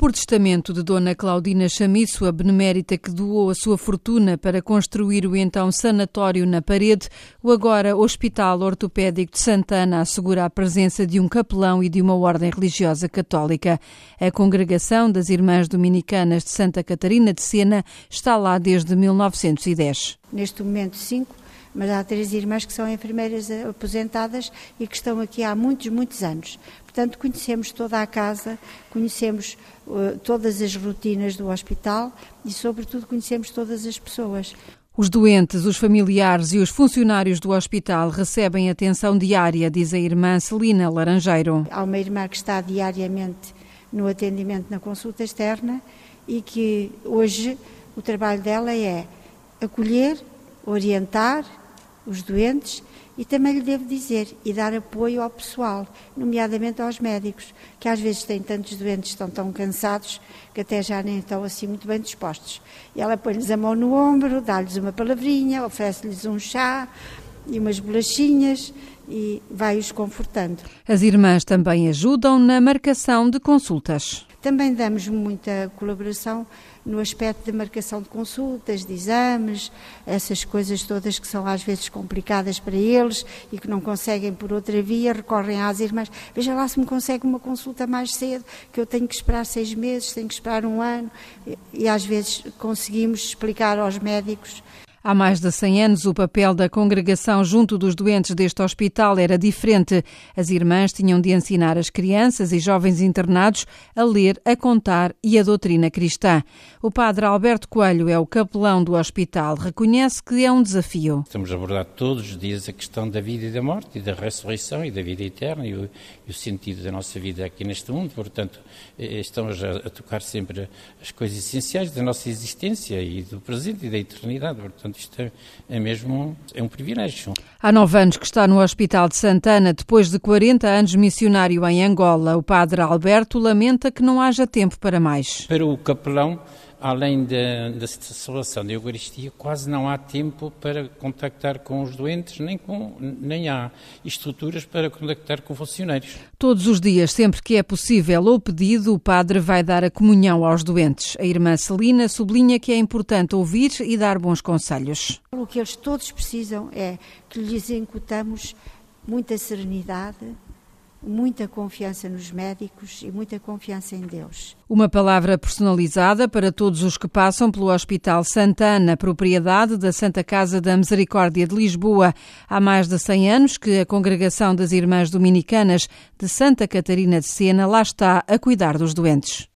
por testamento de Dona Claudina Chamiço, a benemérita que doou a sua fortuna para construir o então sanatório na Parede, o agora Hospital Ortopédico de Santana assegura a presença de um capelão e de uma ordem religiosa católica. A Congregação das Irmãs Dominicanas de Santa Catarina de Sena está lá desde 1910. Neste momento 5, mas há 3 irmãs que são enfermeiras aposentadas e que estão aqui há muitos anos. Portanto, conhecemos toda a casa, conhecemos todas as rotinas do hospital e, sobretudo, conhecemos todas as pessoas. Os doentes, os familiares e os funcionários do hospital recebem atenção diária, diz a irmã Celina Laranjeiro. Há uma irmã que está diariamente no atendimento na consulta externa e que hoje o trabalho dela é acolher, orientar os doentes e também lhe devo dizer, e dar apoio ao pessoal, nomeadamente aos médicos, que às vezes têm tantos doentes, estão tão cansados, que até já nem estão assim muito bem dispostos. E ela põe-lhes a mão no ombro, dá-lhes uma palavrinha, oferece-lhes um chá e umas bolachinhas e vai-os confortando. As irmãs também ajudam na marcação de consultas. Também damos muita colaboração no aspecto de marcação de consultas, de exames, essas coisas todas que são às vezes complicadas para eles e que não conseguem por outra via, recorrem às irmãs. Veja lá se me consegue uma consulta mais cedo, que eu tenho que esperar 6 meses, tenho que esperar 1 ano e às vezes conseguimos explicar aos médicos. Há mais de 100 anos, o papel da congregação junto dos doentes deste hospital era diferente. As irmãs tinham de ensinar as crianças e jovens internados a ler, a contar e a doutrina cristã. O padre Alberto Coelho é o capelão do hospital. Reconhece que é um desafio. Estamos a abordar todos os dias a questão da vida e da morte, e da ressurreição e da vida eterna e o sentido da nossa vida aqui neste mundo. Portanto, estamos a tocar sempre as coisas essenciais da nossa existência e do presente e da eternidade. Portanto, isto é mesmo um privilégio. Há 9 anos que está no Hospital de Santana, depois de 40 anos missionário em Angola. O padre Alberto lamenta que não haja tempo para mais. Para o capelão, além da celebração da Eucaristia, quase não há tempo para contactar com os doentes, nem há estruturas para contactar com funcionários. Todos os dias, sempre que é possível ou pedido, o padre vai dar a comunhão aos doentes. A irmã Celina sublinha que é importante ouvir e dar bons conselhos. O que eles todos precisam é que lhes incutamos muita serenidade, muita confiança nos médicos e muita confiança em Deus. Uma palavra personalizada para todos os que passam pelo Hospital Santana, propriedade da Santa Casa da Misericórdia de Lisboa. Há mais de 100 anos que a Congregação das Irmãs Dominicanas de Santa Catarina de Sena lá está a cuidar dos doentes.